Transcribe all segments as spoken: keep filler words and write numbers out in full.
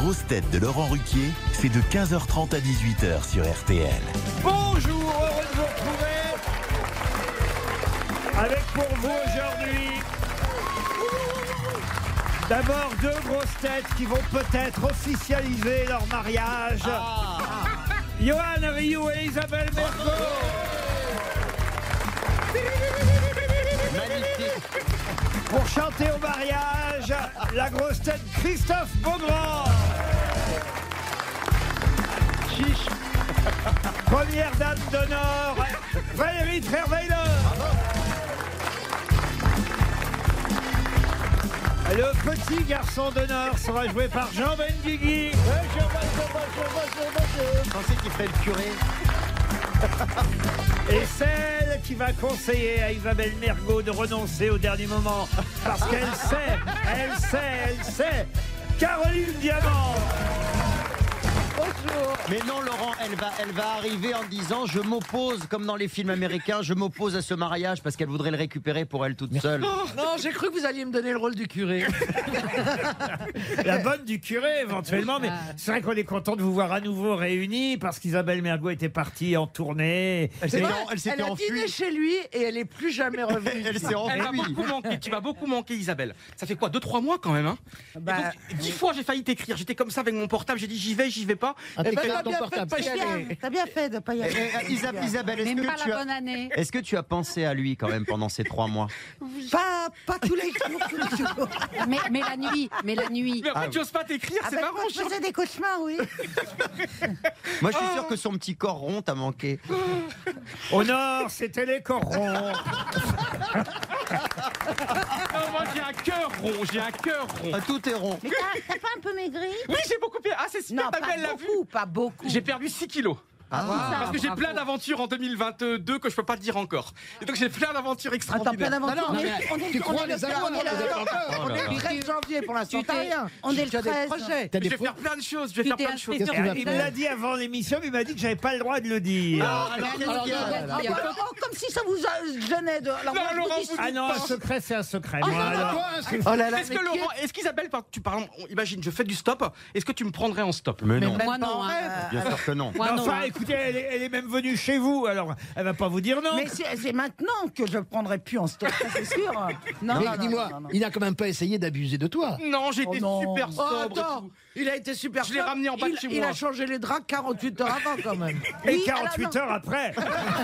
grosses têtes de Laurent Ruquier, c'est de quinze heures trente à dix-huit heures sur R T L. Bonjour, heureux de vous retrouver. Avec pour vous aujourd'hui, d'abord deux grosses têtes qui vont peut-être officialiser leur mariage. Ah. Johan Rioux et Isabelle Mergo. Magnifique. Pour chanter au mariage, la grosse tête Christophe Beaugrand. Chiche. Première dame d'honneur, Valérie Trierweiler. Le petit garçon d'honneur sera joué par Jean Benguigui. Je pensais qu'il ferait le curé. Et celle qui va conseiller à Isabelle Mergo de renoncer au dernier moment. Parce qu'elle sait, elle sait, elle sait. Caroline Diamant. Bonjour. Mais non, Laurent, elle va, elle va arriver en disant je m'oppose, comme dans les films américains, je m'oppose à ce mariage parce qu'elle voudrait le récupérer pour elle toute seule. Non, non, j'ai cru que vous alliez me donner le rôle du curé. La bonne du curé, éventuellement. Mais c'est vrai qu'on est content de vous voir à nouveau réunis parce qu'Isabelle Mergo était partie en tournée. Elle Elle, s'était a- en- elle s'était elle a enfuie. dîné chez lui et elle est plus jamais revenue. Elle s'est Elle va enfuie. beaucoup manquer, tu vas beaucoup manquer Isabelle. Ça fait quoi, deux trois mois quand même hein. Bah, Et donc, dix fois j'ai failli t'écrire, j'étais comme ça avec mon portable, j'ai dit j'y vais, j'y vais pas. eh ben, t'as bien fait de pas y aller. T'as bien fait de pas y Eh, aller. eh, Isa- Isabelle, est-ce Même pas que, la tu as, bonne année. est-ce que tu as pensé à lui quand même pendant ces trois mois? Pas, pas tous les jours, tous les jours. Mais, mais la nuit, mais la nuit. Mais après Ah, tu oses pas t'écrire, Ah c'est ben, marrant. moi, je faisais des cauchemars, oui. Moi, je suis sûr que son petit corps rond t'a manqué. Au nord, c'était les corons. Non, moi j'ai un cœur rond, j'ai un cœur rond. Ah, tout est rond. Mais t'as t'as pas un peu maigri? Oui, j'ai beaucoup perdu. Ah, c'est super, Non, ta pas belle l'a vu. beaucoup, pas beaucoup. J'ai perdu six kilos. Ah, Parce que j'ai bravo. plein d'aventures en deux mille vingt-deux que je peux pas te dire encore. Et donc j'ai plein d'aventures Attends, plein extraordinaires. d'aventures. Non, On est- mais on est- tu on crois est les le- amours, on est les le- amours. On est le treize janvier pour l'instant, tu t'as t'es- rien. on est le Tu as des treize. projets. Je vais faire plein de choses, je vais Tu faire t'es plein de choses. inscrit sur Qu'est-ce que tu vas Il Twitter. me l'a dit avant l'émission, mais il m'a dit que j'avais pas le droit de le dire. Alors, qu'est-ce Alors, qu'il y a ah, bah, oh, comme si ça vous a- gênait de. Alors, Non, moi, je Laurent, vous dis- vous Ah non, un secret, c'est un secret. Moi, alors. Oh là là, Est-ce mais que qui Laurent, est-ce qu'Isabelle, par- tu parles, on- imagine, je fais du stop, est-ce que tu me prendrais en stop? Mais non, Moi non. hein. bien sûr que non. Moi, non, Enfin, hein. écoutez, elle est, elle est même venue chez vous, alors elle va pas vous dire non. Mais c'est c'est maintenant que je ne prendrai plus en stock, ça, c'est sûr. Non, Mais non, non, dis-moi, non, non. il n'a quand même pas essayé d'abuser de toi. Non, j'étais Oh non. super Oh, sobre. et attends, tout. il a été super Je l'ai sobre. ramené en bas de il, chez il moi. a changé les draps quarante-huit heures avant quand même. Et Oui, quarante-huit alors, heures après.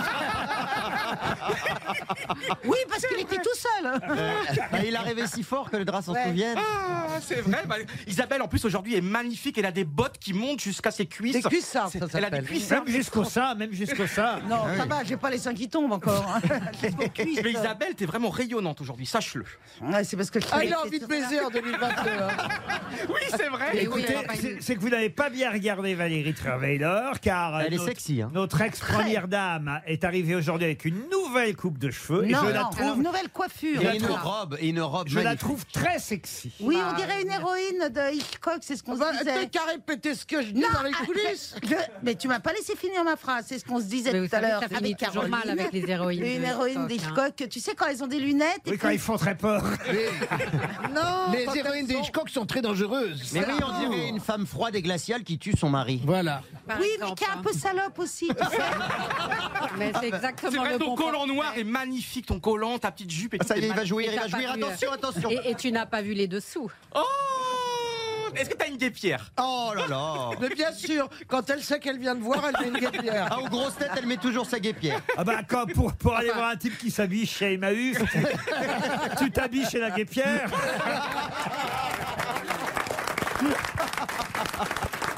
Oui, parce qu'il était tout seul. Bah, il a rêvé si fort que les draps s'en Ouais. souviennent. Ah, c'est vrai. Bah, Isabelle, en plus, aujourd'hui, est magnifique. Elle a des bottes qui montent jusqu'à ses cuisses. Des cuissards, C'est- ça Elle a des s'appelle. cuissards. Même jusqu'au sein, même jusqu'au sein. Non, ça va, j'ai pas les seins qui tombent encore. hein. Jusqu'aux cuisses. Mais Isabelle, t'es vraiment rayonnante aujourd'hui, sache-le. Ouais, c'est parce que je Ah, fais- il a envie de baiser en deux mille vingt-deux. hein. Oui, c'est vrai. Mais oui, Écoutez, alors, pas c'est- une- c'est que vous n'avez pas bien regardé Valérie Trierweiler, car euh, Elle est notre, sexy, hein. notre ex-première dame est arrivée aujourd'hui avec une nouvelle coupe de cheveux. et Non, je non, la alors, trouve, nouvelle coiffure. Et une Voilà. robe, et une robe je la magnifique. trouve très sexy. Oui, on dirait une héroïne de Hitchcock, c'est ce qu'on Bah, se T'as disait. qu'à répéter ce que je dis Non, dans les ah, coulisses. je- mais tu m'as pas laissé finir ma phrase, c'est ce qu'on se disait Mais vous tout à savez, l'heure ça finit avec toujours Caroline. mal avec les héroïnes Une de héroïne Hitchcock, d'Hitchcock, tu sais quand elles ont des lunettes. et Oui, quand puis- ils font très peur. Non, Les quand héroïnes elles des sont- Hitchcock sont très dangereuses. Mais oui, on dirait une femme froide et glaciale qui tue son mari. Voilà. par Oui, mais exemple, qui est un hein. peu salope aussi, tu sais. Mais c'est C'est exactement vrai, le ton bon collant portrait. noir est magnifique, ton collant, ta petite jupe et Ah, tout. ça y est, est il va jouir, Et il va t'as pas jouir. vu, Attention, euh, attention. Et, et tu n'as pas vu les dessous. Oh, est-ce que t'as une guépière? Oh là là. Mais bien sûr, quand elle sait qu'elle vient de voir, elle met une guêpière. Ah, aux grosses têtes, elle met toujours sa guépière. Ah bah quand pour, pour aller voir un type qui s'habille chez Emmaüs, tu t'habilles chez la guépière.